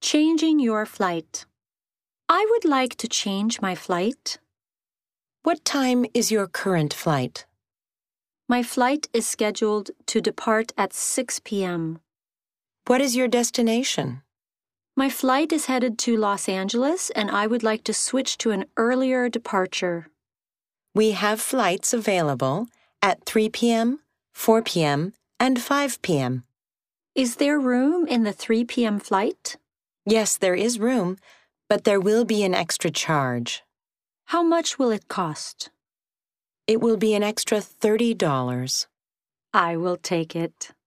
Changing your flight. I would like to change my flight. What time is your current flight? My flight is scheduled to depart at 6 p.m. What is your destination? My flight is headed to Los Angeles, and I would like to switch to an earlier departure. We have flights available at 3 p.m., 4 p.m., and 5 p.m. Is there room in the 3 p.m. flight? Yes, there is room, but there will be an extra charge. How much will it cost? It will be an extra $30. I will take it.